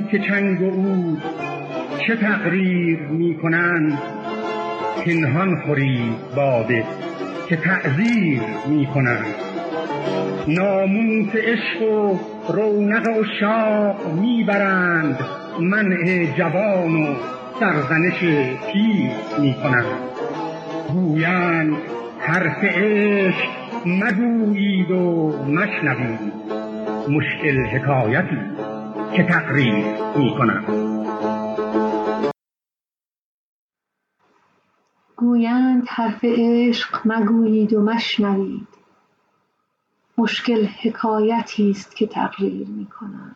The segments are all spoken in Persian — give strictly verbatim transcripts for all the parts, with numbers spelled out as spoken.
بگو که چنگ و عود چه تقریر می کنند، پنهان خوری باده که تعذیر می کنند. ناموس عشق و رونق عشاق می برند، منع جوان و سرزنش پیر می کنند. گویند حرف عشق مگویید و مشنوید، مشکل حکایتی که تقریر می کنند. گویند حرف عشق مگویید و مشنوید، مشکل حکایتی است که تقریر می کنند.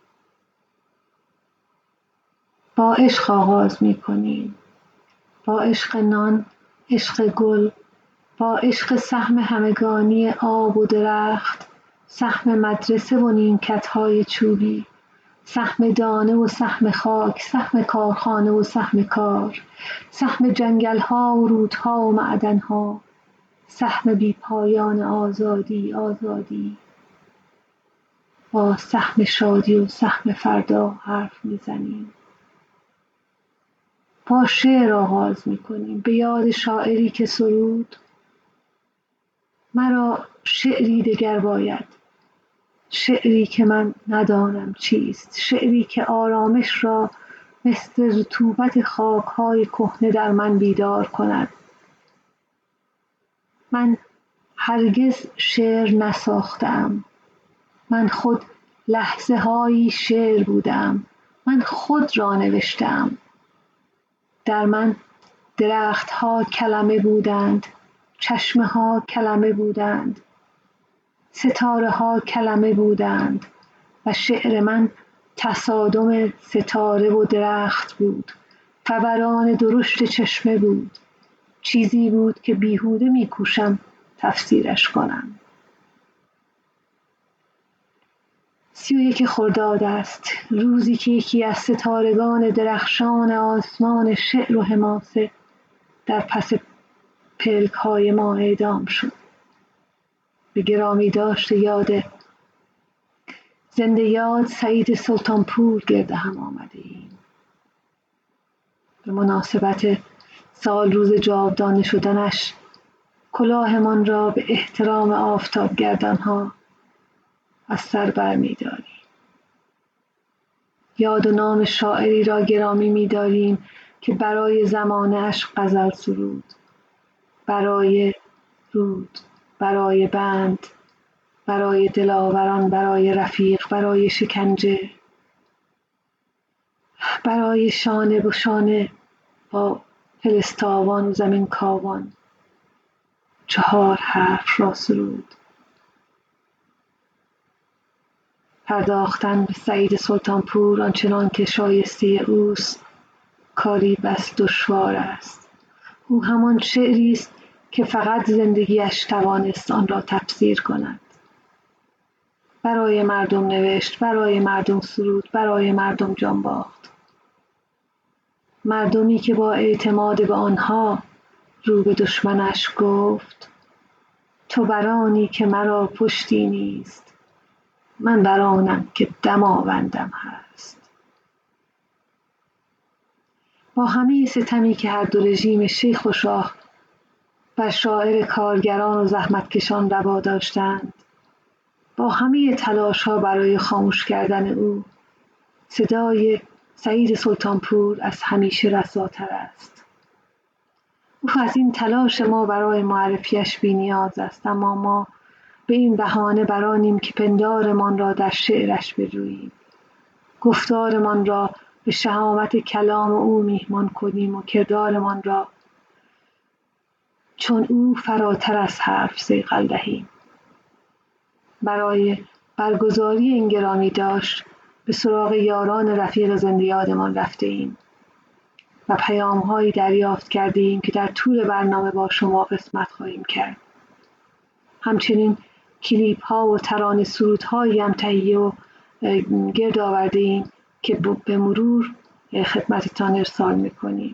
با عشق آغاز می کنیم، با عشق نان، عشق گل، با عشق سهم همگانی آب و درخت، سهم مدرسه و نیمکت‌های چوبی، سهم دانه و سهم خاک، سهم کارخانه و سهم کار، سهم جنگل‌ها و رودها و معدن‌ها، سهم بی پایان آزادی آزادی. با سهم شادی و سهم فردا حرف میزنیم. با شعر آغاز میکنیم، به یاد شاعری که سرود: مرا شعری دگر باید، شعری که من ندانم چیست، شعری که آرامش را مثل رطوبت خاک‌های کهنه در من بیدار کند. من هرگز شعر نساختم، من خود لحظه هایی شعر بودم، من خود را نوشتم. در من درخت ها کلمه بودند، چشمه ها کلمه بودند، ستاره ها کلمه بودند و شعر من تصادم ستاره و درخت بود، فوران درشت چشمه بود، چیزی بود که بیهوده میکوشم تفسیرش کنم. سی و یک خرداد است، روزی که یکی از ستارگان درخشان آسمان شعر و حماسه در پس پلک های ما اعدام شد. به گرامی داشت یاد زنده یاد سعید سلطانپور گرد هم آمده ایم. به مناسبت سال روز جاودانه شدنش کلاهمان را به احترام آفتاب گردنها از سر بر می داریم. یاد و نام شاعری را گرامی می داریم که برای زمانه‌اش غزل سرود، برای رود، برای بند، برای دلاوران، برای رفیق، برای شکنجه، برای شانه به شانه با فلسطاوان و زمین کاوان چهار حرف را سرود. پرداختن به سعید سلطانپور آنچنان که شایسته اوست کاری بس دشوار است. او همان شعری است که فقط زندگیش توانست آن را تفسیر کند. برای مردم نوشت، برای مردم سرود، برای مردم جان باخت. مردمی که با اعتماد به آنها رو به دشمنش گفت: تو برانی که مرا پشتی نیست، من برانم که دماوندم هست. با همه ستمی که هر دو رژیم شیخ و شاه بر شاعر کارگران و زحمتکشان روا داشتند، با همه تلاش‌ها برای خاموش کردن او، صدای سعید سلطانپور از همیشه رساتر است. او از این تلاش ما برای معرفیش بی نیاز است، اما ما به این بهانه برانیم که پندارمان را در شعرش بجوییم، گفتارمان را به شهامت کلام او میهمان کنیم و کردارمان را چون او فراتر از حرف صیقل دهیم. برای برگزاری این گرامی داشت به سراغ یاران رفیق زنده یادمان رفته ایم و پیام‌هایی دریافت کرده ایم که در طول برنامه با شما قسمت خواهیم کرد. همچنین کلیپ ها و ترانه سرودهایی هم تهیه و گرد آورده ایم که به مرور خدمتتان ارسال میکنیم.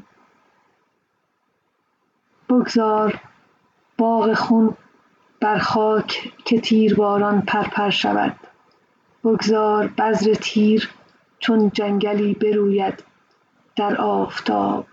بگذار باغ خون بر خاک که تیرباران پرپر شود، بگذار بذر تیر چون جنگلی بروید در آفتاب.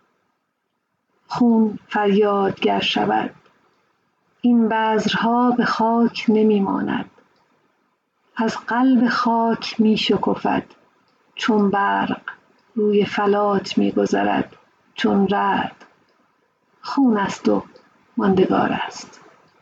خون فریادگر شود، این بذرها به خاک نمی ماند. از قلب خاک می شکفد چون برق، روی فلات می گذرد چون رعد. خون است و ماندگار است.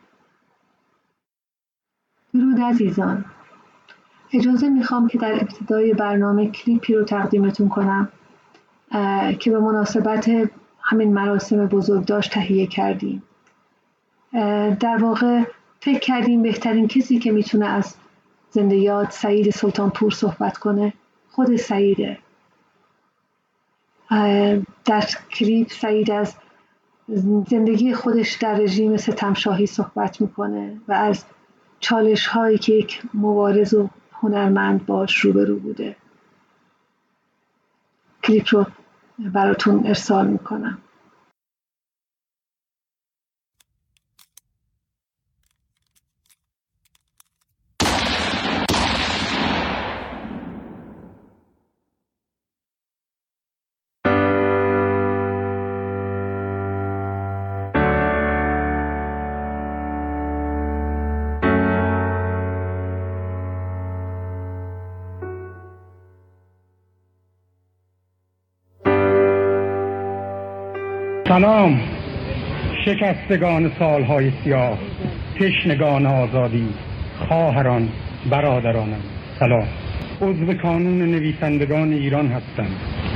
درود عزیزان، اجازه میخوام که در ابتدای برنامه کلیپی رو تقدیمتون کنم که به مناسبت همین مراسم بزرگداشت تهیه کردیم. در واقع فکر کردیم بهترین کسی که میتونه از زنده یاد سعید سلطانپور صحبت کنه خود سعیده. در کلیپ سعید از زندگی خودش در رژیم ستمشاهی صحبت میکنه و از چالش هایی که یک مبارز و هنرمند باش روبرو بوده. کلیپ رو براتون ارسال میکنم. سلام شکستگان سالهای سیاه، تشنگان آزادی، خواهران، برادرانم، سلام. عضو کانون نویسندگان ایران هستم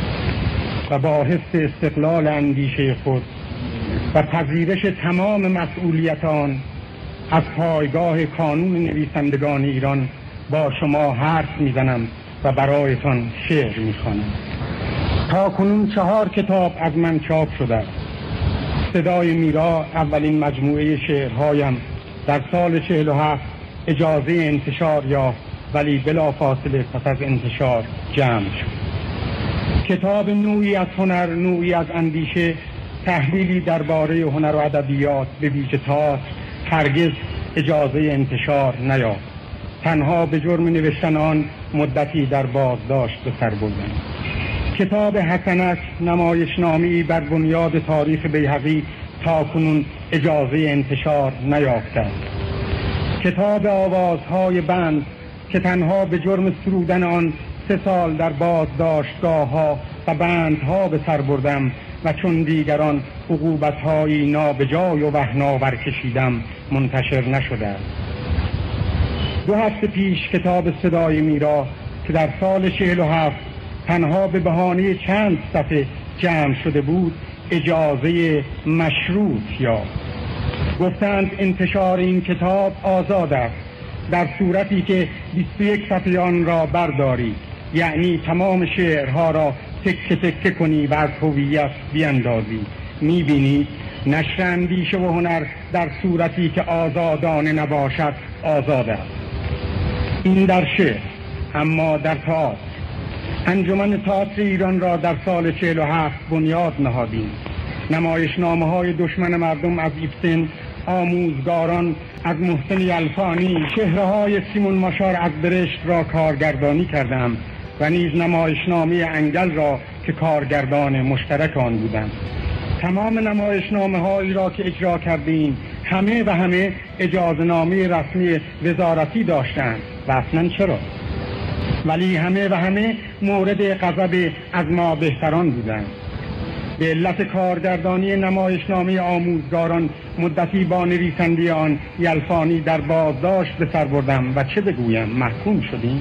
و با حس استقلال اندیشه خود و پذیرش تمام مسئولیت آن از پایگاه کانون نویسندگان ایران با شما حرف میزنم و برایتان شعر میخوانم. تا کنون چهار کتاب از من چاپ شده. صدای میرا اولین مجموعه شعرهایم در سال چهل و هفت اجازه انتشار یافت، ولی بلا فاصله پس از انتشار جمع شد. کتاب نوعی از هنر، نوعی از اندیشه، تحلیلی درباره هنر و ادبیات به ویژه تئاتر هرگز اجازه انتشار نیافت. تنها به جرم نوشتن آن مدتی در بازداشت به سر بردم. کتاب حسنک، نمایشنامه‌ای بر بنیاد تاریخ بیهقی، تا کنون اجازه انتشار نیافته است. کتاب آوازهای بند که تنها به جرم سرودن آن سه سال در بازداشتگاه‌ها و بندها به سر بردم و چون دیگران عقوبت‌هایی نابجای و وهن‌آور کشیدم، منتشر نشده است. دو هفته پیش کتاب صدای میرا که در سال چهل و هفت تنها به بهانه چند صفحه جمع شده بود، اجازه مشروط یافت. گفتند انتشار این کتاب آزاد است در صورتی که بیست و یک صفحه آن را برداری، یعنی تمام شعرها را تکه تکه کنی و از هویت بیاندازی. میبینید نشر اندیشه و هنر در صورتی که آزادانه نباشد آزاد است. این در شعر. اما در تئاتر، انجمن تئاتر ایران را در سال چهل و هفت بنیاد نهادیم. نمایشنامه‌های دشمن مردم از ایبسن، آموزگاران از محسن یلفانی، چهره‌های سیمون ماشار از برشت را کارگردانی کردم و نیز نمایشنامه انگل را که کارگردان مشترک آن بودم. تمام نمایشنامه‌هایی را که اجرا کردیم همه و همه اجازه‌نامه رسمی وزارتی داشتند و اصلاً چرا؟ ولی همه و همه مورد غضب از ما بهتران بودند. به علت کارگردانی نمایشنامه آموزگاران مدتی با نویسنده آن یلفانی در بازداشت به سر بردم و چه بگویم، محکوم شدیم.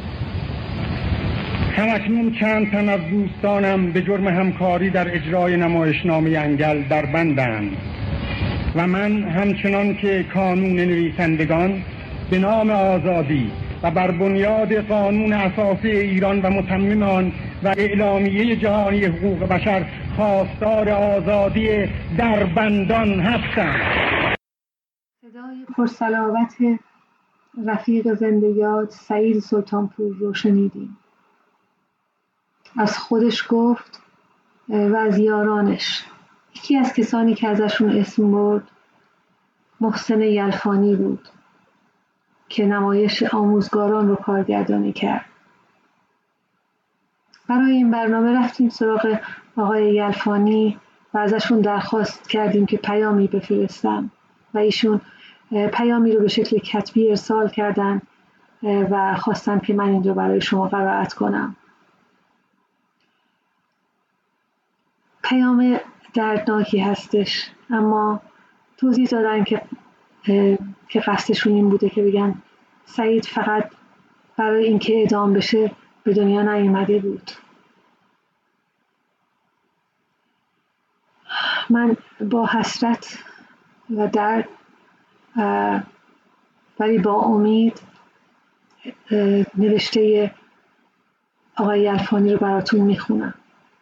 همکنون چند تن از دوستانم به جرم همکاری در اجرای نمایشنامه انگل در بندند و من همچنان که کانون نویسندگان به نام آزادی و بر بنیاد قانون اساسی ایران و متمم آن و اعلامیه جهانی حقوق بشر خواستار آزادی دربندان هستم. صدای پرصلابت رفیق زنده یاد سعید سلطانپور رو شنیدیم. از خودش گفت و از یارانش. یکی از کسانی که ازشون اسم برد محسن یلفانی بود که نمایش آموزگاران رو کارگردانی کرد. برای این برنامه رفتیم سراغ آقای یلفانی و ازشون درخواست کردیم که پیامی بفرستن و ایشون پیامی رو به شکل کتبی ارسال کردن و خواستم که من این رو برای شما قرائت کنم. پیام دردناکی هستش، اما توضیح دادن که که قصدشون این بوده که بگن سعید فقط برای اینکه اعدام بشه به دنیا نیامده بود. من با حسرت و درد ولی با امید نوشته آقای یلفانی رو براتون میخونم.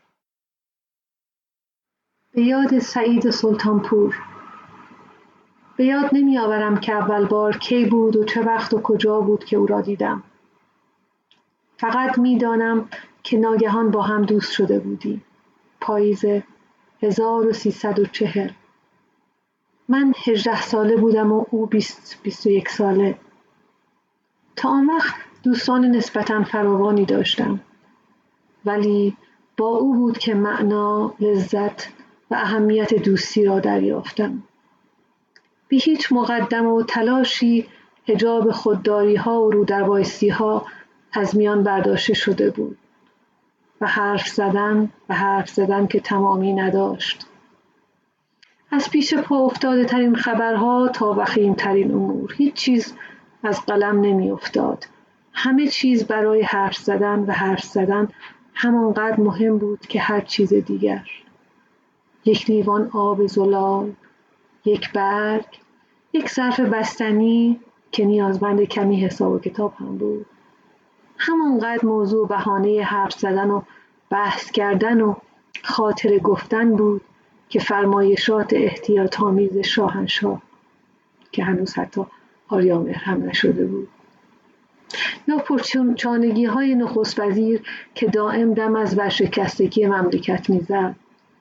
به یاد سعید سلطانپور. به یاد نمی آورم که اول بار کی بود و چه وقت و کجا بود که او را دیدم. فقط می دانم که ناگهان با هم دوست شده بودیم. پاییز هزار و سیصد و چهل. من هجده ساله بودم و او بیست بیست و یک ساله. تا آن وقت دوستان نسبتاً فراوانی داشتم، ولی با او بود که معنا، لذت و اهمیت دوستی را دریافتم. بی هیچ مقدمه و تلاشی حجاب خودداری ها و رودربایستی ها از میان برداشته شده بود و حرف زدن و حرف زدن که تمامی نداشت. از پیش پا افتاده ترین خبرها تا وخیم ترین امور، هیچ چیز از قلم نمی افتاد. همه چیز برای حرف زدن و حرف زدن همانقدر مهم بود که هر چیز دیگر. یک لیوان آب زلال، یک برگ، یک ظرف بستنی که نیازمند کمی حساب و کتاب هم بود. همانقدر موضوع بهانه حرف زدن و بحث کردن و خاطر گفتن بود که فرمایشات احتیاط‌آمیز شاهنشاه که هنوز حتی آریامهر هم نشده بود، یا پرچانگی های نخست وزیر که دائم دم از ورشکستگی مملکت میزد.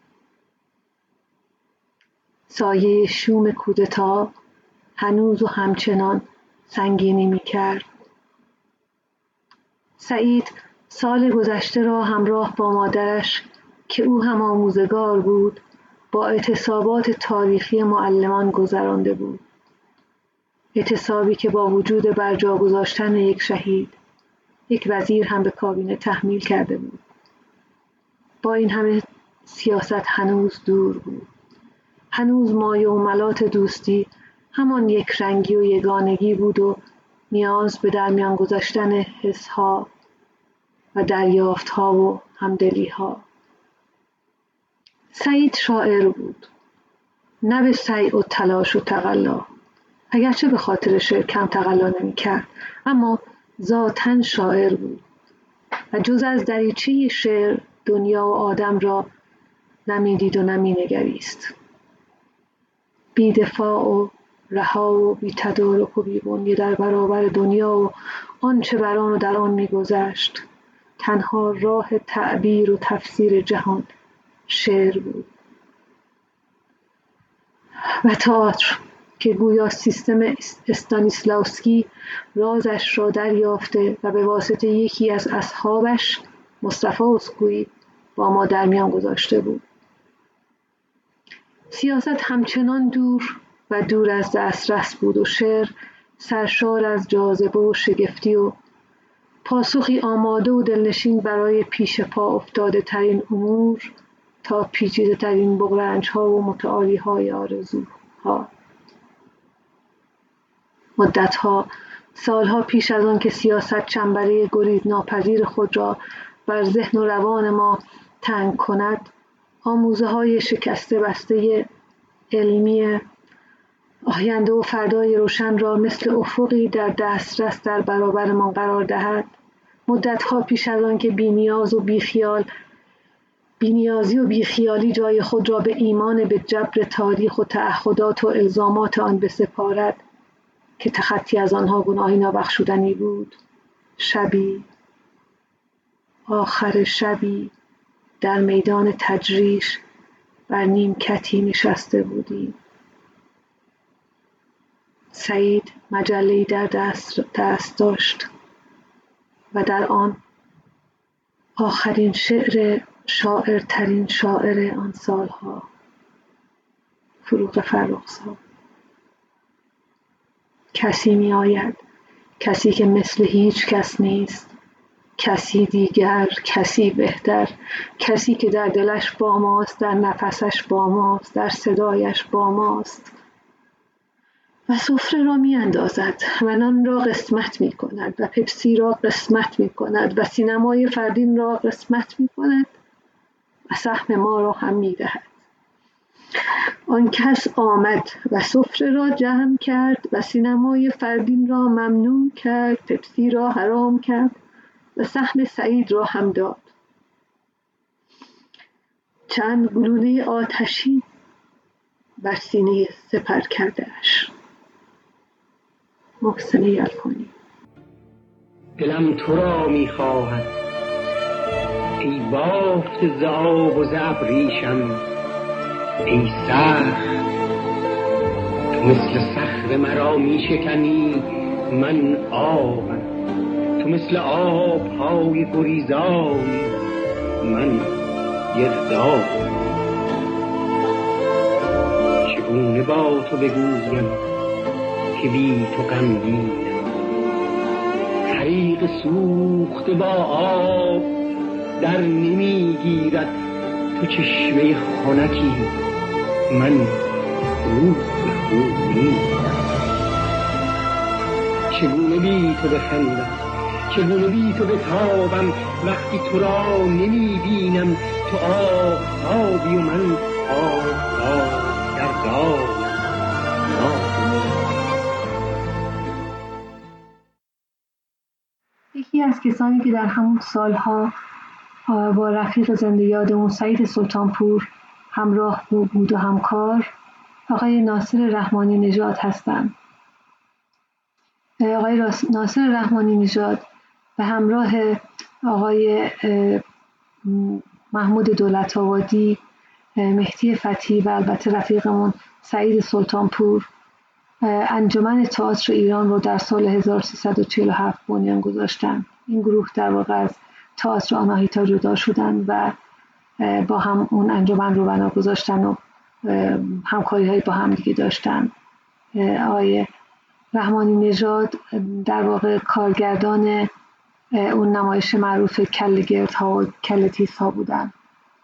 سایه شوم کودتا هنوز و همچنان سنگینی میکرد. سعید سال گذشته را همراه با مادرش که او هم آموزگار بود با اعتصابات تاریخی معلمان گذرانده بود. اعتصابی که با وجود برجا گذاشتن یک شهید، یک وزیر هم به کابینه تحمیل کرده بود. با این همه سیاست هنوز دور بود. هنوز مایه و ملات دوستی همان یک رنگی و یگانگی بود و نیاز به درمیان گذاشتن حسها و دریافتها و همدلیها. سعید شاعر بود، نه به سعی و تلاش و تقلا، اگرچه به خاطر شعر کم تقلا نمی کرد، اما ذاتاً شاعر بود و جز از دریچه شعر دنیا و آدم را نمی دید و نمی نگریست. بی دفاع و رها و بی تدارک و بی بنیه در برابر دنیا و آنچه بر آن و در آن می گذشت. تنها راه تعبیر و تفسیر جهان شعر بود. و تئاتر که گویا سیستم استانیسلاوسکی رازش را دریافته و به واسطه یکی از اصحابش مصطفی اسکویی با ما در میان گذاشته بود. سیاست همچنان دور و دور از دسترس بود و شعر سرشار از جاذبه و شگفتی و پاسخی آماده و دلنشین برای پیش پا افتاده ترین امور تا پیچیده ترین بغرنج ها و متعالی های آرزوها. مدت ها، سالها پیش از آن که سیاست چنبره گریز ناپذیر خود را بر ذهن و روان ما تنگ کند، آموزه های شکسته بسته علمی آینده و فردای روشن را مثل افقی در دسترس در برابرمان قرار دهد. مدتها پیش از آن که بی‌نیاز و بیخیال بی‌نیازی و بیخیالی جای خود را به ایمان به جبر تاریخ و تعهدات و الزامات آن بسپارد که تخطی از آنها گناهی نابخشودنی بود. شبی، آخر شبی در میدان تجریش بر نیمکتی نشسته بودیم. سعید مجله‌ای در دست, دست داشت و در آن آخرین شعر شاعرترین شاعر آن سالها، فروغ فرخزاد. کسی می آید، کسی که مثل هیچ کس نیست، کسی دیگر، کسی بهتر، کسی که در دلش با ماست، در نفسش با ماست، در صدایش با ماست و سفره را می اندازد و نان را قسمت می کند و پپسی را قسمت می کند و سینمای فردین را قسمت می کند و سهم ما را هم می دهد. آن کس آمد و سفره را جمع کرد و سینمای فردین را ممنوع کرد، پپسی را حرام کرد و سهم سعید را هم داد. چند گلوله آتشی بر سینه سپر کرده‌اش. محسن یلخانی. دلم تو را می‌خواهد ای بافت ز آب و ز ابریشم، ای سخت تو مثل صخره مرا می‌شکنی، من آبم. تو مثل آب‌های گریزانی، من گردابم. چگونه با تو بگویم که بی تو غمگینم؟ حریق سوخته با آب در نمیگیرد. تو چشمه خنکی، من روح خونی. چگونه بی تو بخندم، چگونه بی تو بتابم، وقتی تو را نمیبینم. تو آفتابی و من آفتاب در دامم. یکی از کسانی که در همون سالها با رفیق زنده یادمون سعید سلطانپور همراه بود و همکار، آقای ناصر رحمانی نژاد هستند. آقای ناصر رحمانی نژاد به همراه آقای محمود دولت‌آبادی، مهدی فتحی و البته رفیقمون سعید سلطانپور انجمن تئاتر ایران رو در سال هزار و سیصد و چهل و هفت بنیان گذاشتن. این گروه در واقع از تئاتر آناهیتا جدا شدن و با هم اون انجمن رو بنا گذاشتن و همکاری های با هم دیگه داشتن. آقای رحمانی نژاد در واقع کارگردان اون نمایش معروف کله گردها و کله تیزها بودن.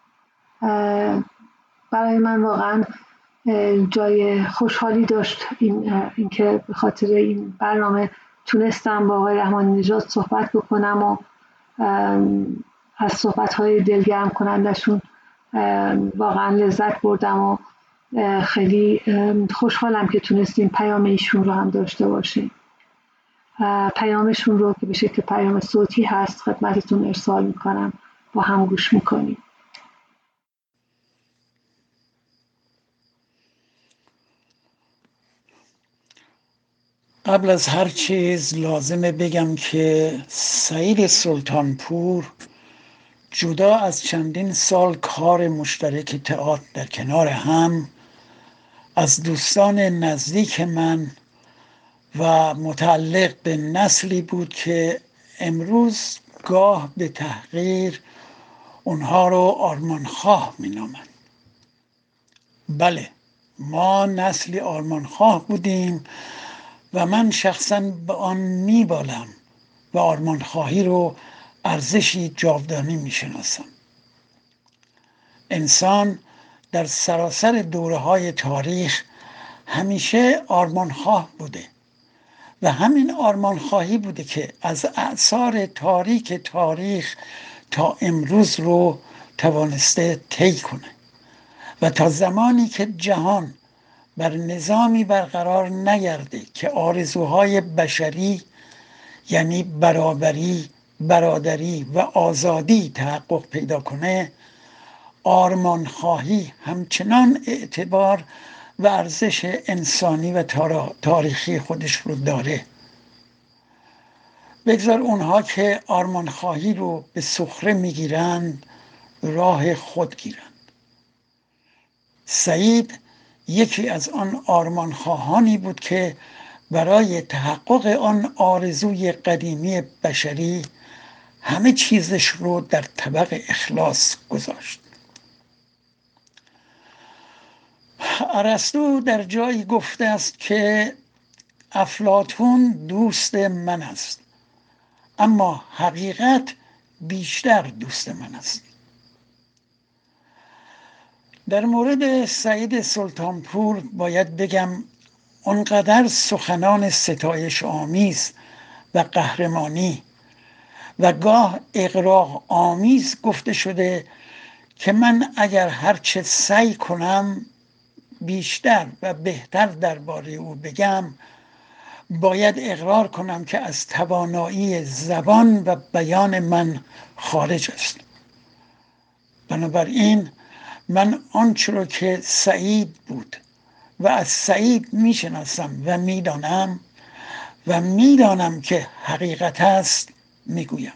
برای من واقعا جای خوشحالی داشت این اینکه به خاطر این برنامه تونستم با آقای رحمانی نژاد صحبت بکنم و از صحبت‌های دلگرم کنندشون واقعا لذت بردم و خیلی خوشحالم که تونستیم پیام ایشون رو هم داشته باشیم. پیامشون رو که به شکل پیام صوتی هست خدمتتون ارسال میکنم، با هم گوش میکنیم. قبل از هر چیز لازمه بگم که سعید سلطانپور جدا از چندین سال کار مشترک تئاتر در کنار هم، از دوستان نزدیک من و متعلق به نسلی بود که امروز گاه به تحقیر اونها رو آرمانخواه می نامند. بله، ما نسلی آرمانخواه بودیم و من شخصا به آن می بالم و آرمانخواهی رو ارزشی جاودانی می شناسم. انسان در سراسر دوره‌های تاریخ همیشه آرمانخواه بوده و همین آرمانخواهی بوده که از اعصار تاریک تاریخ تا امروز رو توانسته طی کنه و تا زمانی که جهان بر نظامی برقرار نگرده که آرزوهای بشری یعنی برابری، برادری و آزادی تحقق پیدا کنه، آرمانخواهی همچنان اعتبار و ارزش انسانی و تاریخی خودش رو داره. بگذار اونها که آرمانخواهی رو به سخره میگیرند راه خود گیرند. سعید یکی از آن آرمانخواهانی بود که برای تحقق آن آرزوی قدیمی بشری همه چیزش رو در طبق اخلاص گذاشت. ارسطو در جایی گفته است که افلاطون دوست من است، اما حقیقت بیشتر دوست من است. در مورد سعید سلطانپور باید بگم اونقدر سخنان ستایش آمیز و قهرمانی و گاه اغراق آمیز گفته شده که من اگر هرچه سعی کنم بیشتر و بهتر درباره او بگم باید اقرار کنم که از توانایی زبان و بیان من خارج است. بنابراین من آنچه را که سعید بود و از سعید میشناسم و میدانم و میدانم که حقیقت است میگویم.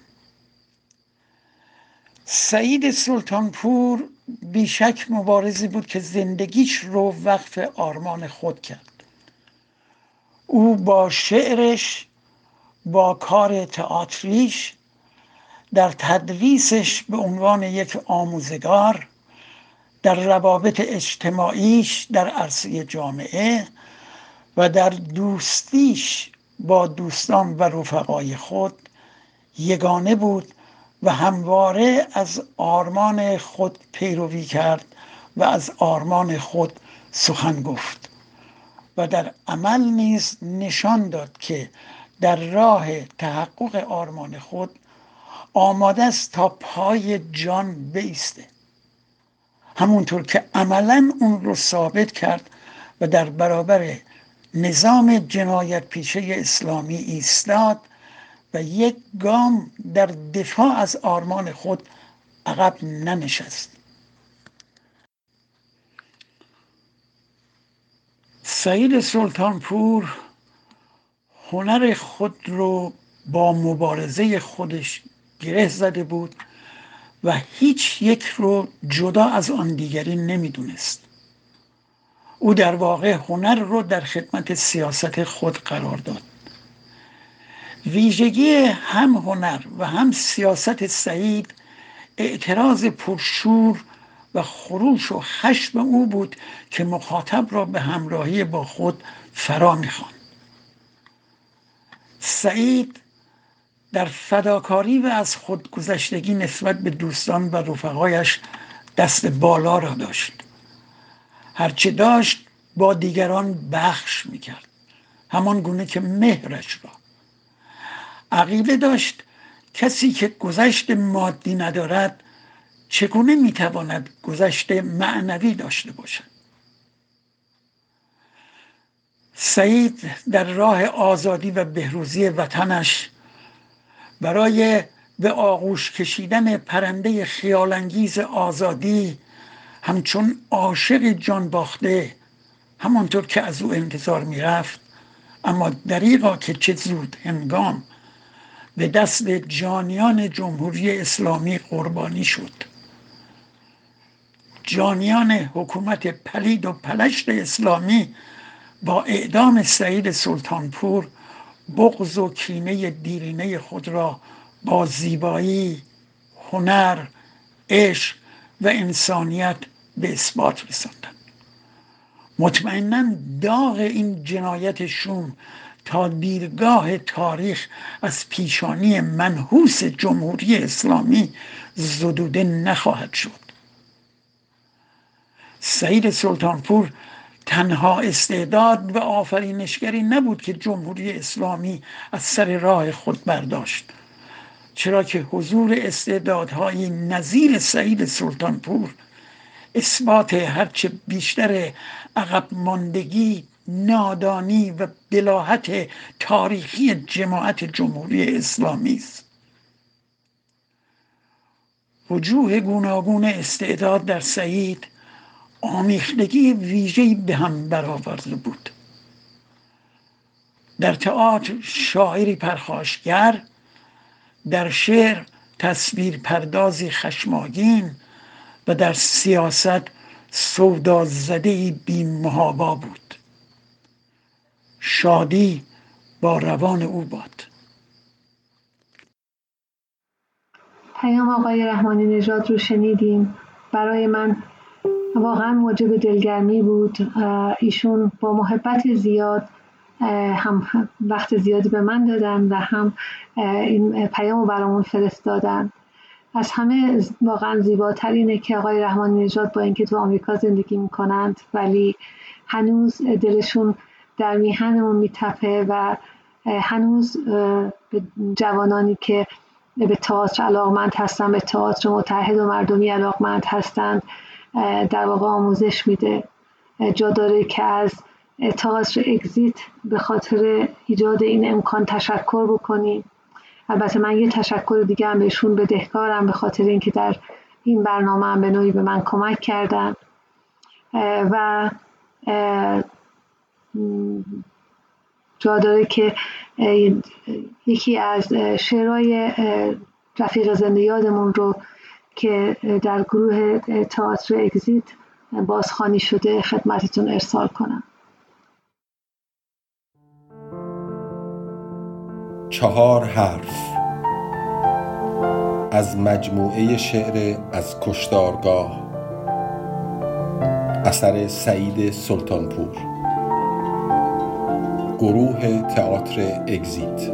سعید سلطانپور بیشک مبارزی بود که زندگیش رو وقف آرمان خود کرد. او با شعرش، با کار تئاتریش، در تدریسش به عنوان یک آموزگار، در روابط اجتماعیش در عرصه جامعه و در دوستیش با دوستان و رفقای خود یگانه بود و همواره از آرمان خود پیروی کرد و از آرمان خود سخن گفت و در عمل نیز نشان داد که در راه تحقق آرمان خود آماده است تا پای جان بایسته، همونطور که عملاً اون رو ثابت کرد و در برابر نظام جنایت پیشه اسلامی ایستاد و یک گام در دفاع از آرمان خود عقب ننشست. سعید سلطانپور هنر خود رو با مبارزه خودش گره زده بود و هیچ یک رو جدا از آن دیگری نمیدونست. او در واقع هنر رو در خدمت سیاست خود قرار داد. ویژگی هم هنر و هم سیاست سعید اعتراض پرشور و خروش و خشم او بود که مخاطب را به همراهی با خود فرا می‌خواند. سعید در فداکاری و از خودگذشتگی نسبت به دوستان و رفقایش دست بالا را داشت. هرچه داشت با دیگران بخش می‌کرد، همان گونه که مهرش را. عقیده داشت کسی که گذشت مادی ندارد چگونه میتواند گذشت معنوی داشته باشد. سعید در راه آزادی و بهروزی وطنش برای به آغوش کشیدن پرنده خیالانگیز آزادی همچون عاشق جان باخته همانطور که از او انتظار میرفت، اما دریغا که چه زود هنگام به دست جانیان جمهوری اسلامی قربانی شد. جانیان حکومت پلید و پلشت اسلامی با اعدام سعید سلطانپور بغض و کینه دیرینه خود را با زیبایی، هنر، عشق و انسانیت به اثبات رساندند. مطمئناً داغ این جنایت شوم تا دیرگاه تاریخ از پیشانی منحوس جمهوری اسلامی زدوده نخواهد شد. سعید سلطانپور تنها استعداد و آفرینشگری نبود که جمهوری اسلامی از سر راه خود برداشت، چرا که حضور استعدادهای نظیر سعید سلطانپور اثبات هرچه بیشتر عقب ماندگی، نادانی و بلاهت تاریخی جماعت جمهوری اسلامی است. وجوه گوناگون استعداد در سعید آمیختگی ویژه‌ای به هم برآورده بود. در تئاتر شاعری پرخاشگر، در شعر تصویر پردازی خشمگین و در سیاست سودازده‌ای بی محابا بود. شادی با روان او باد. پیام آقای رحمانی نژاد رو شنیدیم. برای من واقعا موجب دلگرمی بود. ایشون با محبت زیاد هم وقت زیادی به من دادن و هم این پیام رو برامون فرستادن. از همه واقعا زیباتر اینه که آقای رحمانی نژاد با اینکه تو آمریکا زندگی میکنند ولی هنوز دلشون در میهنمون میتپه و هنوز به جوانانی که به تئاتر علاقمند هستند، به تئاتر متحد و مردمی علاقمند هستند در واقع آموزش میده. جا داره که از تئاتر اگزیت به خاطر ایجاد این امکان تشکر بکنیم. البته من یه تشکر دیگه هم بهشون بدهکارم به خاطر اینکه در این برنامه هم به نوعی به من کمک کردن و جا داره که یکی از شعرهای رفیق زنده یادمون رو که در گروه تئاتر اگزیت بازخوانی شده خدمتتون ارسال کنم. چهار حرف از مجموعه شعر از کشتارگاه، اثر سعید سلطانپور، گروه تئاتر اگزیت.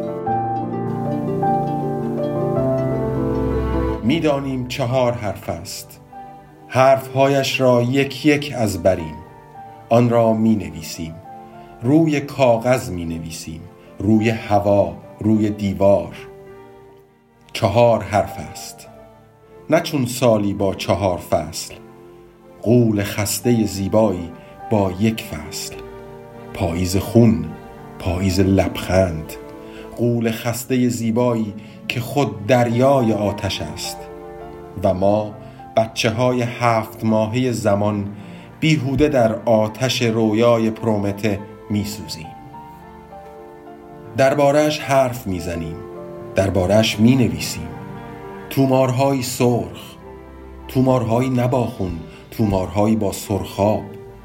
میدانیم چهار حرف است، حرفهایش را یک یک از بریم، آن را می نویسیم، روی کاغذ می نویسیم، روی هوا، روی دیوار. چهار حرف است، نه چون سالی با چهار فصل، غول خسته زیبایی با یک فصل. پاییز خون، پاییز لبخند، غول خسته زیبایی که خود دریای آتش است و ما بچه های هفت ماهه زمان بیهوده در آتش رویای پرومته می سوزیم. دربارش حرف می زنیم، دربارش می نویسیم. تومارهایی سرخ، تومارهایی نباخون، تومارهایی با سرخاب.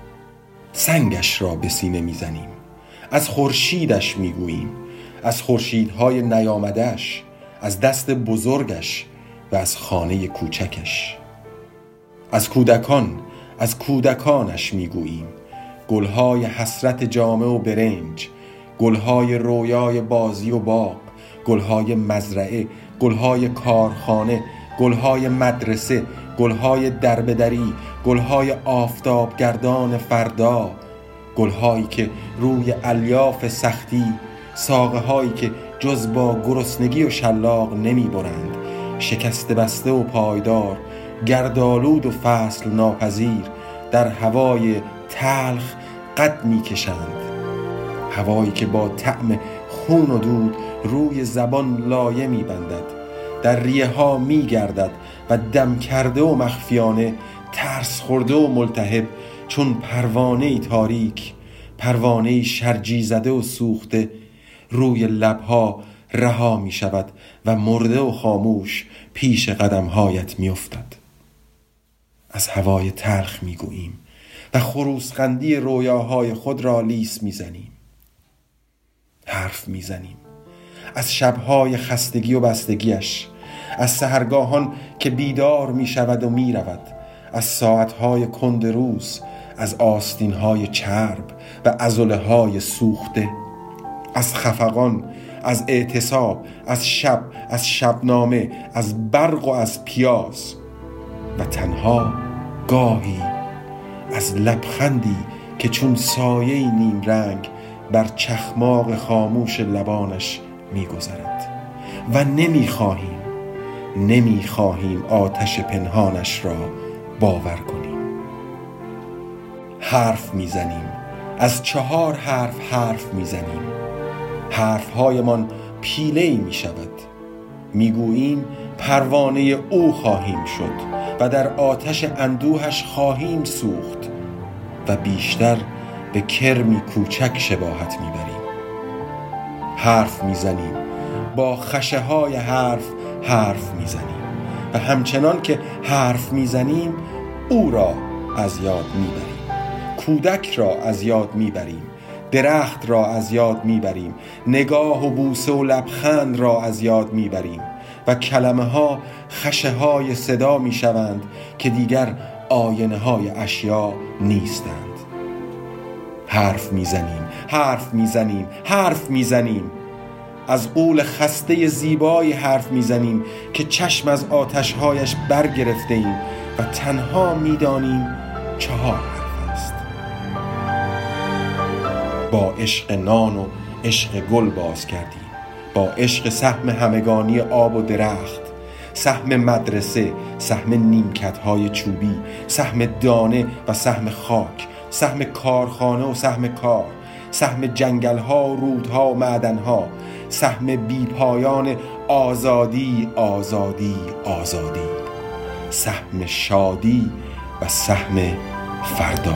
سنگش را به سینه می زنیم، از خورشیدش می گوییم، از خورشیدهای نیامدش، از دست بزرگش و از خانه کوچکش. از کودکان، از کودکانش می گوییم، گلهای حسرت جامه و برنج، گلهای رویای بازی و باغ، گلهای مزرعه، گلهای کارخانه، گلهای مدرسه، گلهای دربدری، گلهای آفتابگردان فردا، گلهایی که روی الیاف سختی، ساقه هایی که جز با گرسنگی و شلاق نمی برند، شکست بسته و پایدار، گردآلود و فصل ناپذیر در هوای تلخ قد می کشند. هوایی که با طعم خون و دود روی زبان لایه می بندد، در ریه ها می گردد و دم کرده و مخفیانه، ترس خورده و ملتهب، چون پروانه تاریک، پروانه شرجی زده و سوخته، روی لبها رها می شود و مرده و خاموش پیش قدمهایت می افتد. از هوای تلخ می گوییم و خروسخندی رویاهای خود را لیس می زنیم. حرف می زنیم از شبهای خستگی و بستگیش، از سحرگاهان که بیدار می شود و می رود، از ساعتهای کند روز، از آستینهای چرب و عضله‌های سوخته، از خفقان، از اعتصاب، از شب، از شبنامه، از برق و از پیاز و تنها گاهی از لبخندی که چون سایه نیم رنگ بر چخماق خاموش لبانش می‌گذرد و نمی‌خواهیم نمی‌خواهیم آتش پنهانش را باور کنیم. حرف می‌زنیم، از چهار حرف حرف می‌زنیم. حرف‌هایمان پیله‌ای می‌شود. می‌گوییم پروانه او خواهیم شد و در آتش اندوهش خواهیم سوخت و بیشتر به کرمی کوچک شباهت می‌بریم. حرف می‌زنیم، با خشه‌های حرف حرف می‌زنیم و همچنان که حرف می‌زنیم او را از یاد می‌بریم، کودک را از یاد می‌بریم، درخت را از یاد می‌بریم، نگاه و بوسه و لبخند را از یاد می‌بریم، و کلمه ها خشه های صدا می شوند که دیگر آینه های اشیا نیستند. حرف می زنیم، حرف می زنیم، حرف می زنیم. از غول خسته زیبایی حرف می زنیم که چشم از آتشهایش برگرفته ایم و تنها می دانیم چهار حرف است. با عشق نان و عشق گل باز کردیم، با عشق سهم همگانی آب و درخت، سهم مدرسه، سهم نیمکت‌های چوبی، سهم دانه و سهم خاک، سهم کارخانه و سهم کار، سهم جنگل‌ها و رودها و معدن‌ها، سهم بیپایان آزادی آزادی آزادی، سهم شادی و سهم فردا.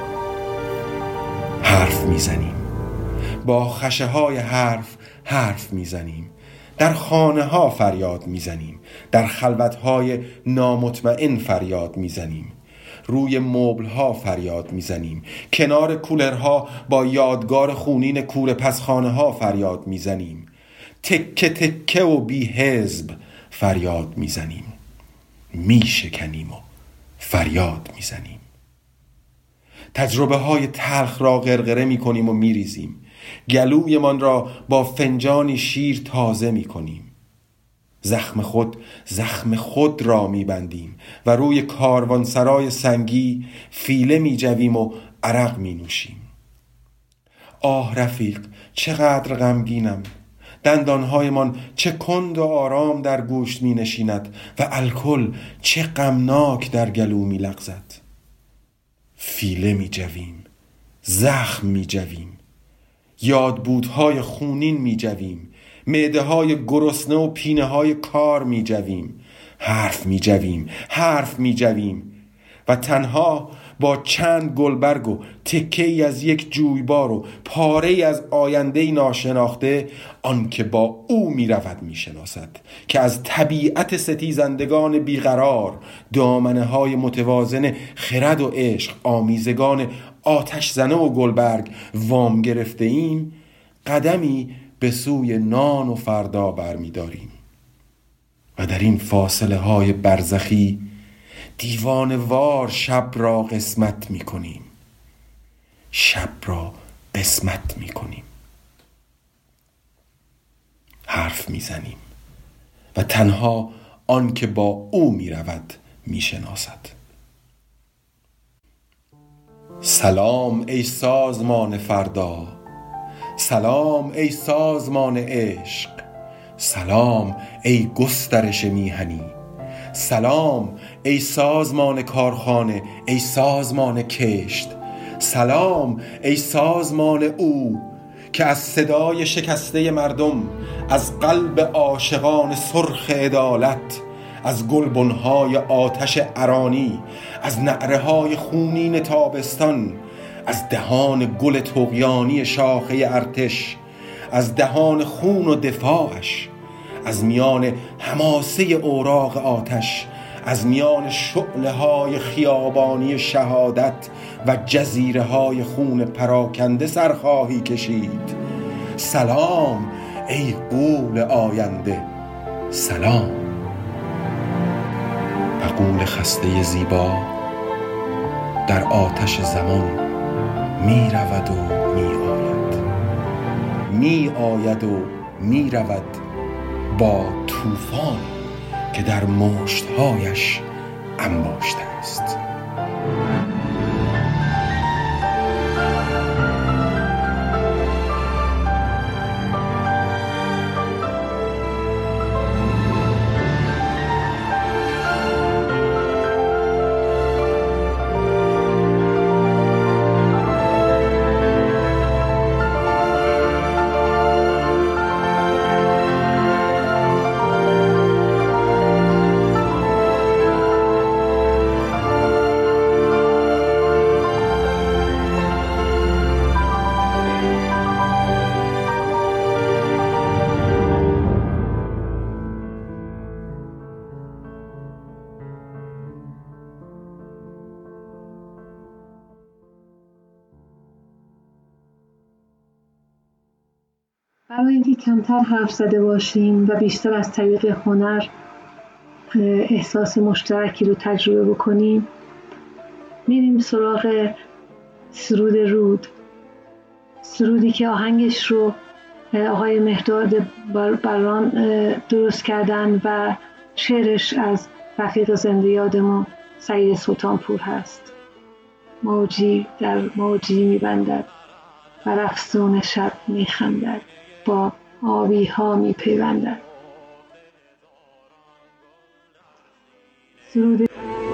حرف میزنیم، با خشه های حرف حرف میزنیم، در خانه ها فریاد میزنیم، در خلوت های نامطمئن فریاد میزنیم، روی مبل ها فریاد میزنیم، کنار کولرها با یادگار خونین کوره پسخانه ها فریاد میزنیم، تکه تکه و بی حزب فریاد میزنیم، میشکنیم و فریاد میزنیم. تجربه های تلخ را غرغره میکنیم و میریزیم، گلویمان را با فنجانی شیر تازه میکنیم، زخم خود زخم خود را میبندیم و روی کاروانسرای سنگی فیله میجویم و عرق مینوشیم. آه رفیق، چقدر غمگینم، دندانهایمان چه کند و آرام در گوشت می نشیند و الکل چه غمناک در گلو می لغزد. فیله می جویم، زخم می جویم، یادبودهای خونین می جویم، معده های گرسنه و پینه های کار می جویم، حرف می جویم، حرف می جویم و تنها با چند گلبرگ و تکه‌ای از یک جویبار و پاره‌ای از آینده ناشناخته آن که با او می رود می شناسد که از طبیعت ستیزندگان بیقرار، دامنه های متوازن خرد و عشق، آمیزگان آتش زنه و گلبرگ وام گرفته ایم، قدمی به سوی نان و فردا برمی داریم و در این فاصله های برزخی دیوان وار شب را قسمت می کنیم، شب را قسمت می کنیم. حرف می زنیم و تنها آن که با او می رود می شناسد. سلام ای سازمان فردا، سلام ای سازمان عشق، سلام ای گسترش میهنی، سلام ای سازمان کارخانه، ای سازمان کشت، سلام ای سازمان او که از صدای شکسته مردم، از قلب عاشقان سرخ عدالت، از گلبنهای آتش ارانی، از نعره‌های خونین تابستان، از دهان گل طغیانی شاخه ارتش، از دهان خون و دفاعش، از میان حماسه اوراق آتش، از میان شعله‌های خیابانی شهادت و جزیره‌های خون پراکنده سرخواهی کشید. سلام ای غول آینده، سلام. و غول خسته زیبا در آتش زمان می رود و می آید، می آید و می رود با طوفان که در مشتهایش انباشته است. برای اینکه کمتر حرف زده باشیم و بیشتر از طریق هنر احساس مشترکی رو تجربه بکنیم، میریم سراغ سرود رود، سرودی که آهنگش رو آقای مهداد بران درست کردن و شعرش از رفیق زنده یادمون سعید سلطانپور هست. موجی در موجی میبندد و افسون شب میخندد، با آبی ها میپیوندد. سرود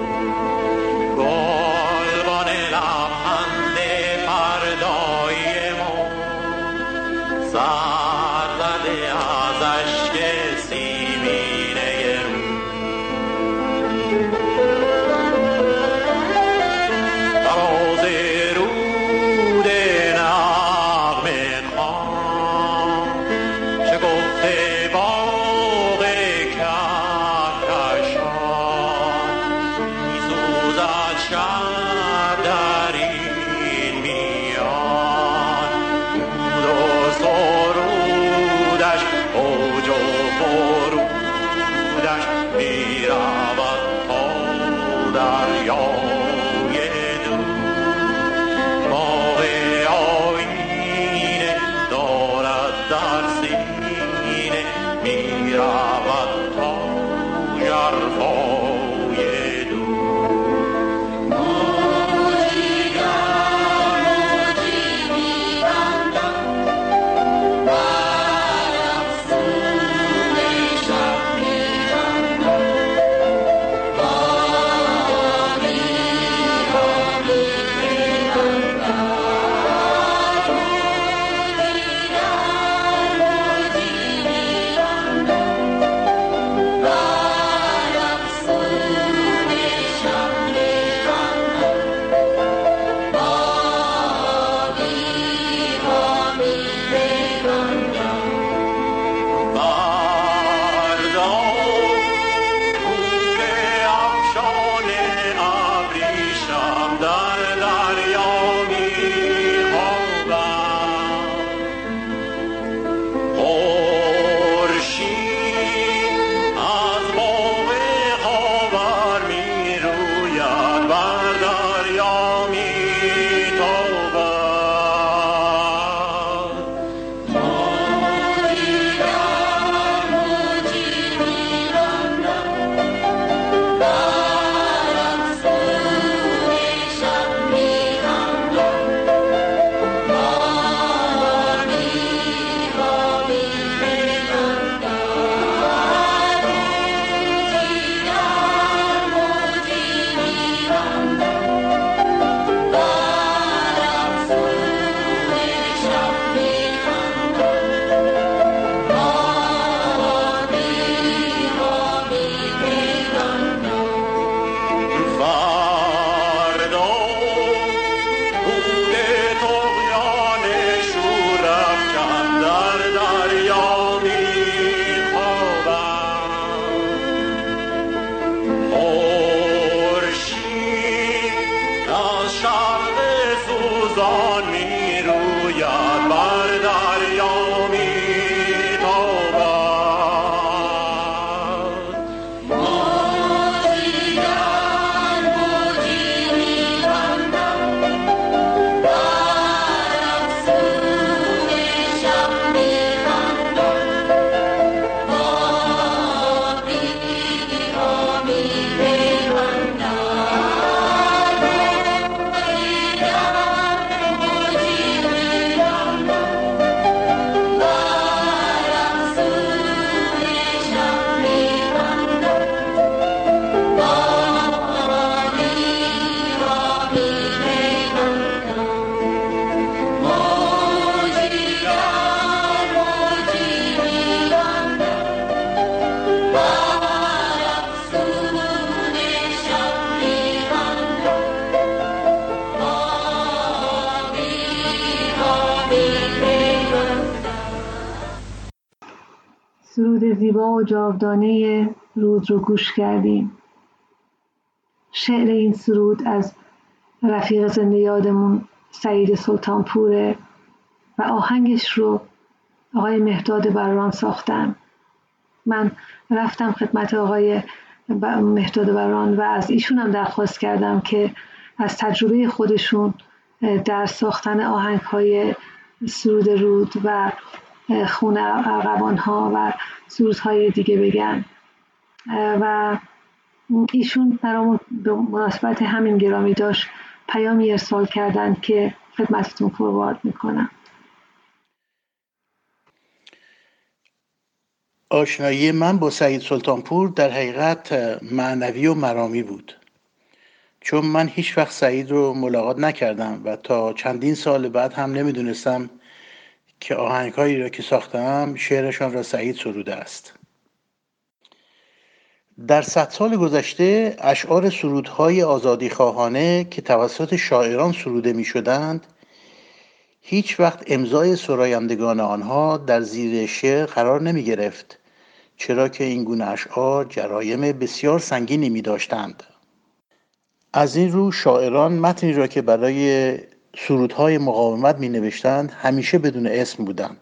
سرود زیبا و جاودانه رود رو گوش کردیم. شعر این سرود از رفیق زنده یادمون سعید سلطانپوره و آهنگش رو آقای مهداد بران ساختن. من رفتم خدمت آقای مهداد بران و از ایشون هم درخواست کردم که از تجربه خودشون در ساختن آهنگ‌های سرود رود و خون ارغوان‌ها و سرودهای دیگه بگن و ایشون برام به مناسبت همین گرامی داشت پیامی ارسال کردن که خدمتتون فوروارد میکنم. آشنایی من با سعید سلطانپور در حقیقت معنوی و مرامی بود، چون من هیچ وقت سعید رو ملاقات نکردم و تا چندین سال بعد هم نمیدونستم که آهنگهایی را که ساختم شعرشان را سعید سروده است. در صد سال گذشته اشعار سرودهای آزادی خواهانه که توسط شاعران سروده می شدند هیچ وقت امضای سرایندگان آنها در زیر شعر قرار نمی گرفت، چرا که این گونه اشعار جرایم بسیار سنگینی می داشتند. از این رو شاعران متنی را که برای سرودهای مقاومت می نوشتند همیشه بدون اسم بودند.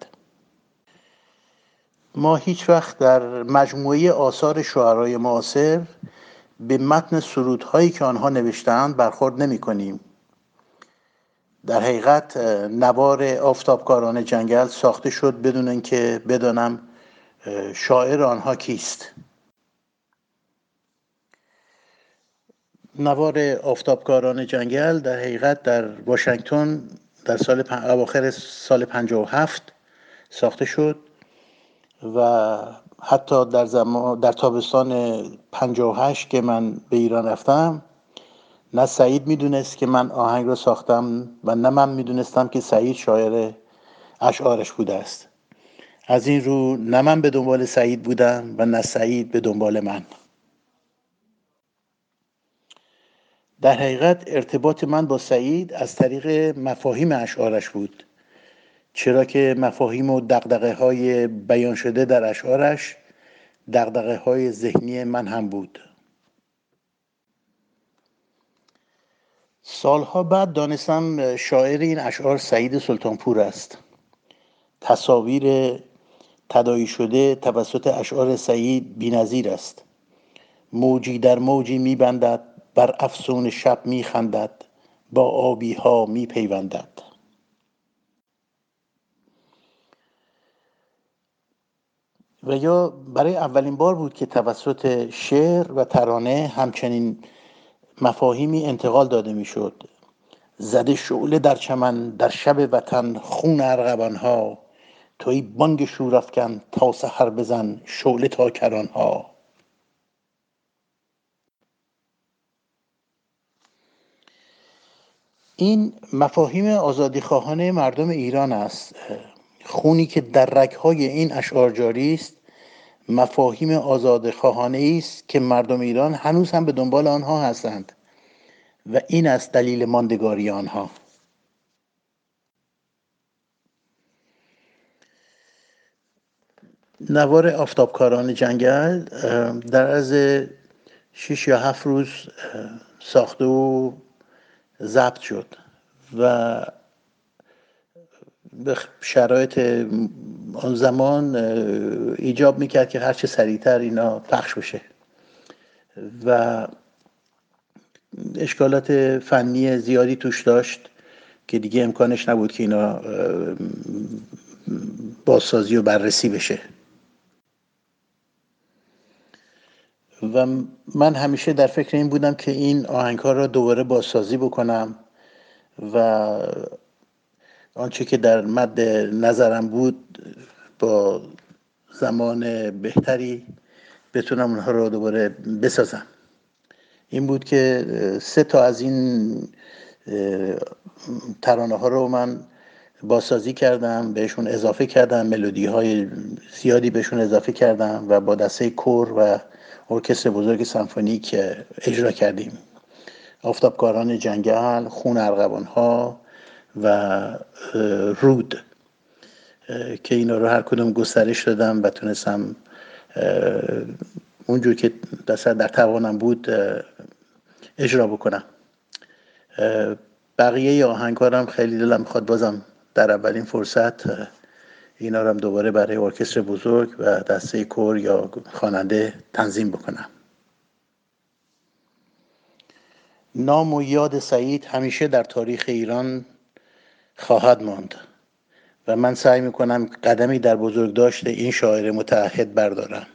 ما هیچ وقت در مجموعه آثار شاعرای معاصر به متن سرودهایی که آنها نوشتند برخورد نمی کنیم. در حقیقت نوار آفتابکاران جنگل ساخته شد بدون اینکه بدانم شاعر آنها کیست. نوار آفتابکاران جنگل در حقیقت در واشنگتن در سال پن... اواخر سال پنجاه و هفت ساخته شد و حتی در زمان در تابستان پنجاه و هشت که من به ایران رفتم نه سعید میدونست که من آهنگ را ساختم و نه من میدونستم که سعید شاعر اشعارش بوده است. از این رو نه من به دنبال سعید بودم و نه سعید به دنبال من. در حقیقت ارتباط من با سعید از طریق مفاهیم اشعارش بود، چرا که مفاهیم و دغدغه‌های بیان شده در اشعارش دغدغه‌های ذهنی من هم بود. سالها بعد دانستم شاعر این اشعار سعید سلطانپور است. تصاویر تداعی شده توسط اشعار سعید بی‌نظیر است. موجی در موجی می‌بندد، بر افسون شب می‌خندد، با آبی ها می‌پیوندد. و یا برای اولین بار بود که توسط شعر و ترانه همچنین مفاهیمی انتقال داده میشد. زده شعله در چمن در شب وطن خون ارغوان‌ها، توی بانگ شورافکن تا سحر بزن شعله تا کران‌ها. این مفاهیم آزادی خواهانه مردم ایران است. خونی که در رگ‌های این اشعار جاری است مفاهیم آزادی خواهانه است که مردم ایران هنوز هم به دنبال آنها هستند و این است دلیل ماندگاری آنها. نوار آفتابکاران جنگل در عرض شش یا هفت روز ساخته و ضبط شد و به شرایط آن زمان ایجاب میکرد که هرچه سریعتر اینا پخش بشه و اشکالات فنی زیادی توش داشت که دیگه امکانش نبود که اینا بازسازی و بررسی بشه. و من همیشه در فکر این بودم که این آهنگ‌ها را دوباره بازسازی بکنم و آنچه که در مد نظرم بود با زمان بهتری بتونم اونها رو دوباره بسازم. این بود که سه تا از این ترانه ها رو من بازسازی کردم، بهشون اضافه کردم، ملودی های زیادی بهشون اضافه کردم و با دسته کور و ارکستر بزرگ سمفونیک اجرا کردیم. آفتابکاران جنگل، خون ارغوان‌ها و رود که اینا رو هر کدوم گسترش دادم و تونستم اونجور که دست در توانم بود اجرا بکنم. بقیه آهنگ‌ها هم خیلی دلم می‌خواد بازم در اولین فرصت اینا رو هم دوباره برای ارکستر بزرگ و دسته کور یا خواننده تنظیم بکنم. نام و یاد سعید همیشه در تاریخ ایران خواهد ماند و من سعی میکنم قدمی در بزرگداشت این شاعر متعهد بردارم.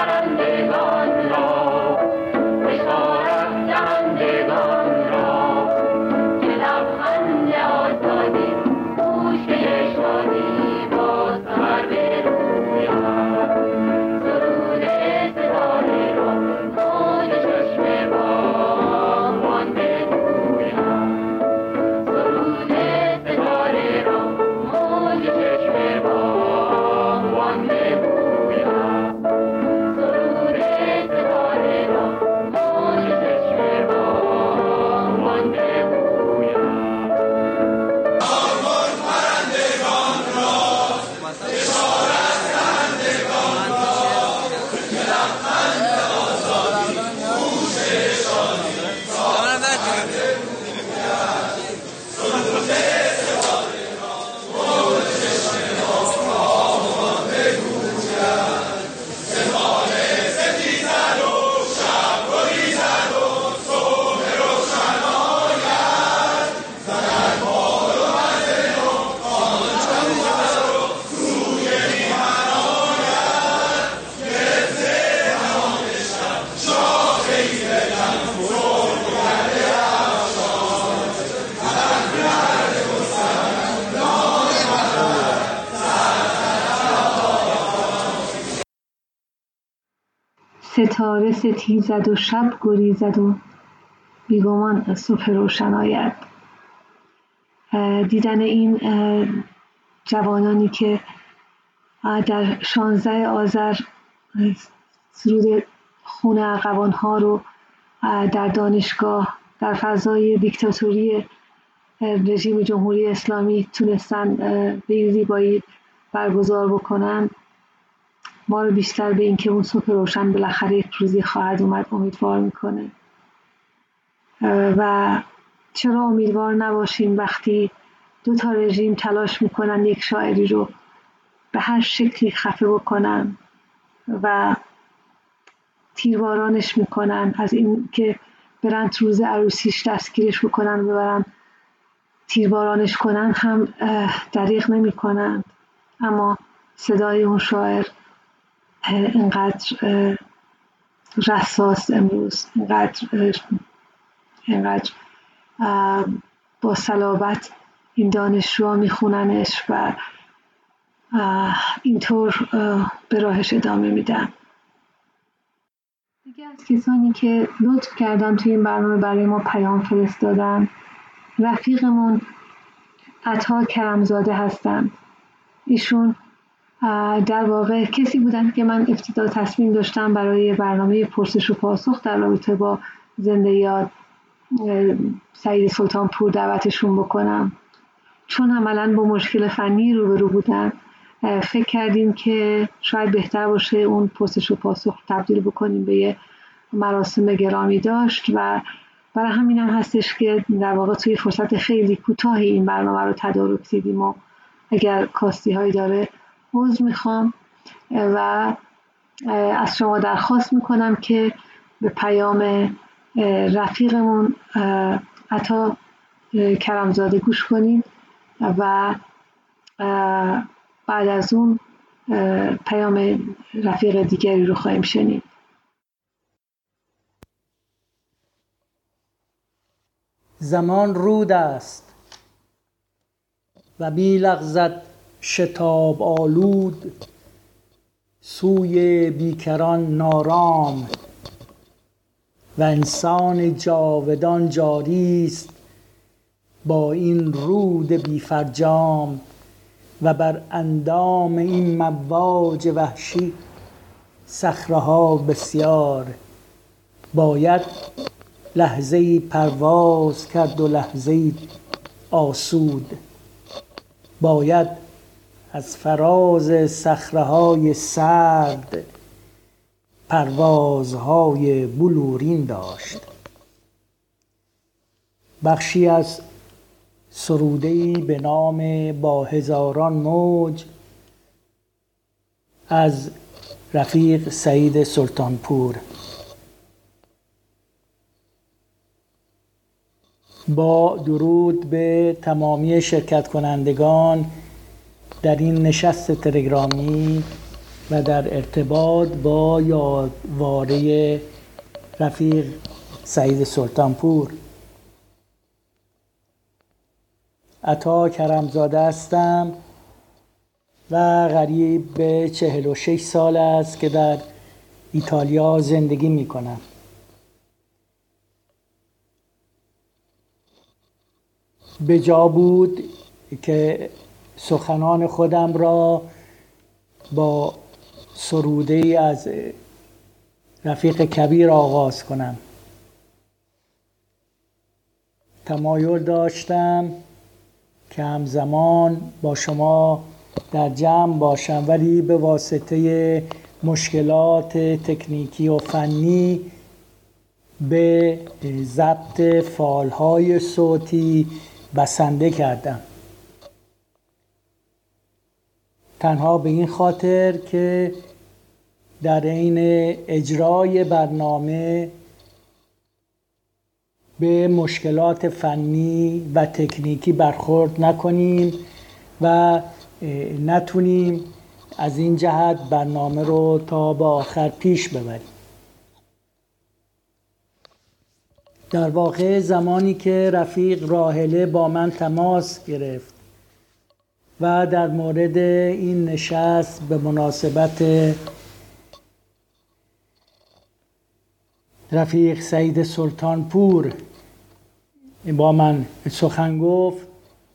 پرندگان را بشارت دهندگان را ستاره ستیزد و شب گریزد و بیگمان صبح روشن آید. دیدن این جوانانی که در شانزده آذر سرود خون ارغوان‌ها رو در دانشگاه در فضای دیکتاتوری رژیم جمهوری اسلامی تونستن به این زیبایی برگزار بکنن، ما رو بیشتر به این که اون صبح روشن بالاخره یک روزی خواهد اومد امیدوار میکنه. و چرا امیدوار نباشیم وقتی دو تا رژیم تلاش میکنن یک شاعری رو به هر شکلی خفه بکنن و تیربارانش میکنن، از این که برن تو روز عروسیش دستگیرش بکنن و ببرن تیربارانش کنن هم دریغ نمی کنن. اما صدای اون شاعر اینقدر رساس امروز، اینقدر اینقدر با صلابت این دانشجوها میخوننش و اینطور به راهش ادامه میدن. دیگه از کسانی که لطف کردن توی این برنامه برای ما پیام فرستادن، رفیقمون عطا کرمزاده هستن. ایشون در واقع کسی بودن که من ابتدا تصمیم داشتم برای برنامه پرسش و پاسخ در رابطه با زنده یاد سعید سلطانپور دعوتشون بکنم. چون عملاً با مشکل فنی روبرو بودن، فکر کردیم که شاید بهتر باشه اون پرسش و پاسخ تبدیل بکنیم به یه مراسم گرامی داشت و برای همین هم هستش که در واقع توی فرصت خیلی کوتاهی این برنامه رو تدارک دیدیم و اگر کاستی هایی داره عذر میخوام و از شما درخواست میکنم که به پیام رفیقمون عطا کرمزاده گوش کنید و بعد از اون پیام رفیق دیگری رو خواهیم شنید. زمان رود است و میلغزد شتاب آلود، سوی بیکران نارام و انسان جاودان جاری است با این رود بی فرجام و بر اندام این مواج وحشی صخره‌ها بسیار. باید لحظه‌ای پرواز کرد و لحظه‌ای آسود، باید از فراز صخره‌های سرد پروازهای بلورین داشت. بخشی از سروده‌ای به نام با هزاران موج از رفیق سعید سلطانپور. با درود به تمامی شرکت کنندگان در این نشست تلگرامی و در ارتباط با یادواره رفیق سعید سلطانپور. عطا کرمزاده هستم و قریب به چهل و شش سال است که در ایتالیا زندگی می کنم. به جا بود که سخنان خودم را با سروده‌ای از رفیق کبیر آغاز کنم. تمایل داشتم که همزمان با شما در جمع باشم، ولی به واسطه مشکلات تکنیکی و فنی به ضبط فایل‌های صوتی بسنده کردم. تنها به این خاطر که در حین اجرای برنامه به مشکلات فنی و تکنیکی برخورد نکنیم و نتونیم از این جهت برنامه رو تا به آخر پیش ببریم. در واقع زمانی که رفیق راحله با من تماس گرفت و در مورد این نشست به مناسبت رفیق سعید سلطانپور با من سخن گفت،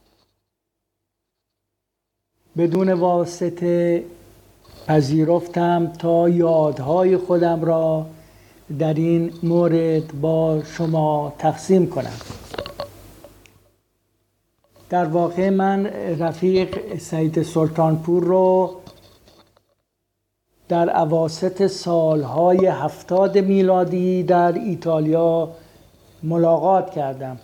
بدون واسطه پذیرفتم تا یادهای خودم را در این مورد با شما تقسیم کنم. در واقع من رفیق سعید سلطانپور رو در اواسط سالهای هفتاد میلادی در ایتالیا ملاقات کردم.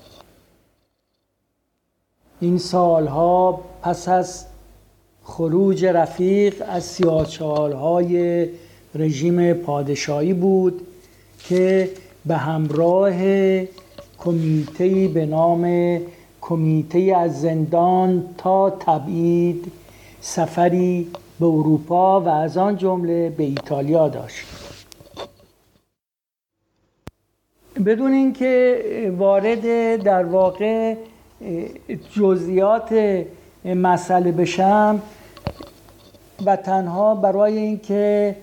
این سالها پس از خروج رفیق از سیاه‌چال‌های رژیم پادشاهی بود که به همراه کمیته‌ای به نام کمیته از زندان تا تبعید سفری به اروپا و از آن جمله به ایتالیا داشت. بدون اینکه وارد در واقع جزئیات مسئله بشم و تنها برای اینکه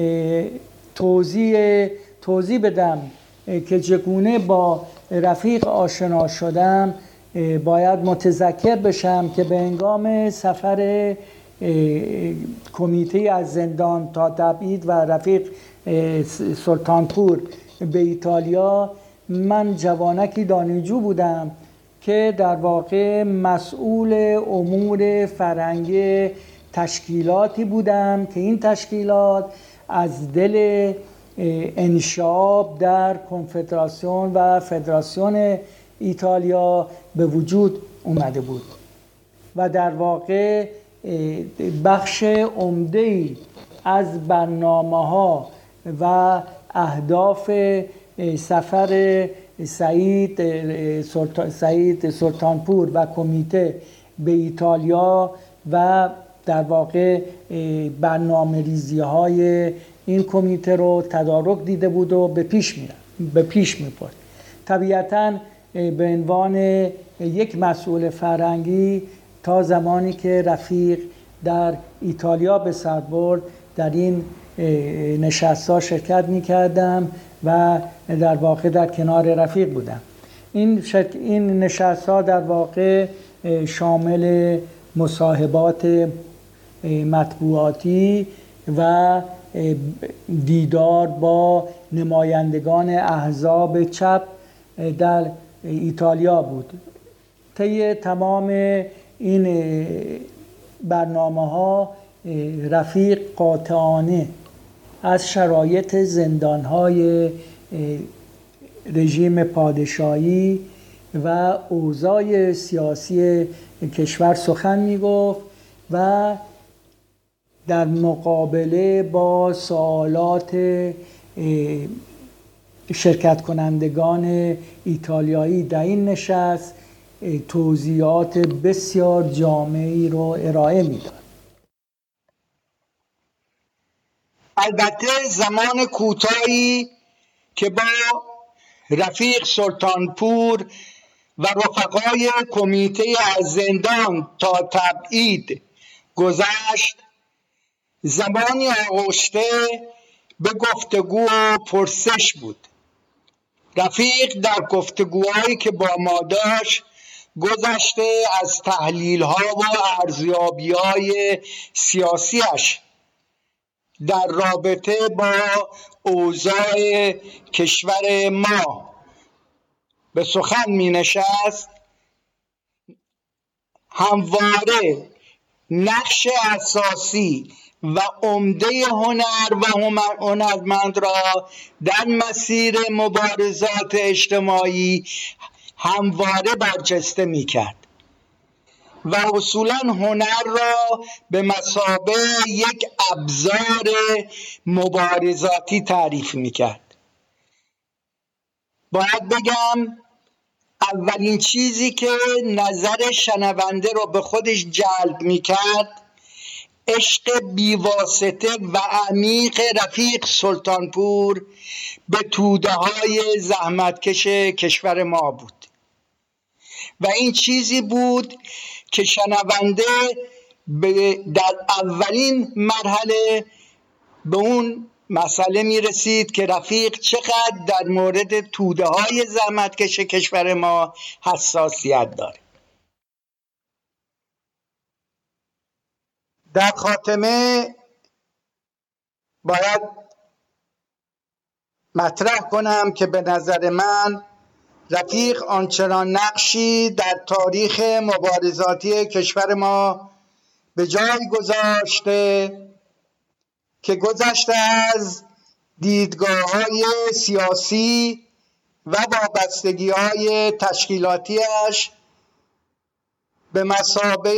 توضیح توضیح بدم که چگونه با رفیق آشنا شدم، باید متذکر بشم که به هنگام سفر کمیته از زندان تا تبعید و رفیق سلطانپور به ایتالیا، من جوانکی دانشجو بودم که در واقع مسئول امور فرهنگی تشکیلاتی بودم که این تشکیلات از دل انشعاب در کنفدراسیون و فدراسیون ایتالیا به وجود اومده بود و در واقع بخش عمده‌ای از برنامه‌ها و اهداف سفر سعید سلطان سعید سلطانپور و کمیته به ایتالیا و در واقع برنامه‌ریزی های این کمیته رو تدارک دیده بود و به پیش میره به پیش می‌برد. طبیعتاً به عنوان یک مسئول فرهنگی تا زمانی که رفیق در ایتالیا به سر برد در این نشست‌ها شرکت می‌کردم و در واقع در کنار رفیق بودم. این شرک... این نشست‌ها در واقع شامل مصاحبات مطبوعاتی و دیدار با نمایندگان احزاب چپ در ایتالیا بود. طی تمام این برنامه‌ها رفیق قاطعانه از شرایط زندان‌های رژیم پادشاهی و اوضاع سیاسی کشور سخن می‌گفت و در مقابله با سوالات شرکت کنندگان ایتالیایی در این نشست توضیحات بسیار جامعی رو ارائه میداد. البته زمان کوتاهی که با رفیق سلطانپور و رفقای کمیته از زندان تا تبعید گذشت، زمانی آغشته به گفتگو و پرسش بود. رفیق در گفتگوهایی که با ما داشت گذشته از تحلیل‌ها و ارزیابی‌های سیاسیش در رابطه با اوضاع کشور ما به سخن می نشست، همواره نقش اساسی و عمده هنر و هنرمند را در مسیر مبارزات اجتماعی همواره برجسته می کرد و اصولا هنر را به مثابه یک ابزار مبارزاتی تعریف می کرد. باید بگم اولین چیزی که نظر شنونده را به خودش جلب می کرد عشق بیواسطه و عمیق رفیق سلطانپور به توده های زحمتکش کشور ما بود و این چیزی بود که شنونده در اولین مرحله به اون مسئله می رسید که رفیق چقدر در مورد توده های زحمتکش کشور ما حساسیت داره. در خاتمه باید مطرح کنم که به نظر من رفیق آنچنان نقشی در تاریخ مبارزاتی کشور ما به جای گذاشته که گذشته از دیدگاه‌های سیاسی و وابستگی‌های تشکیلاتیش به مثابه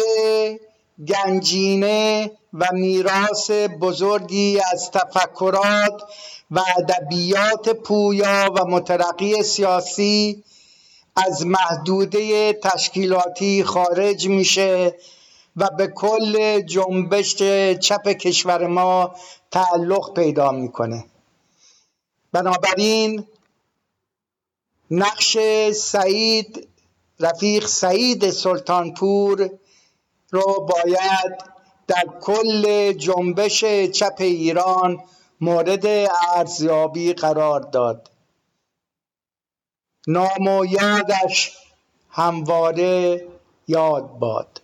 گنجینه و میراث بزرگی از تفکرات و ادبیات پویا و مترقی سیاسی از محدوده تشکیلاتی خارج میشه و به کل جنبش چپ کشور ما تعلق پیدا میکنه. بنابراین نقش سعید رفیق سعید سلطانپور رو باید در کل جنبش چپ ایران مورد ارزیابی قرار داد. نام و یادش همواره یاد باد.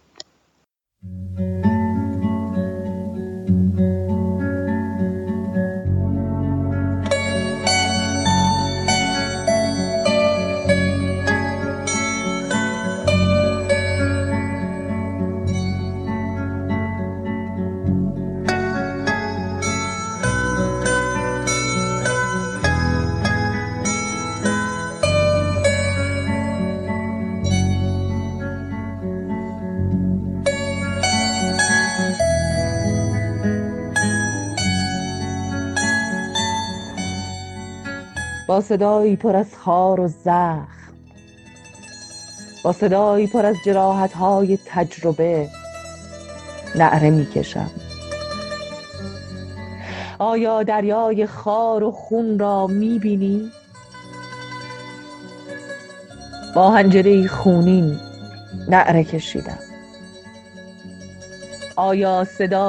با صدایی پر از خار و زخم، با صدایی پر از جراحت‌های تجربه نعره می‌کشم. آیا دریای خار و خون را می‌بینی؟ با حنجره‌ای خونین نعره کشیدم. آیا صدا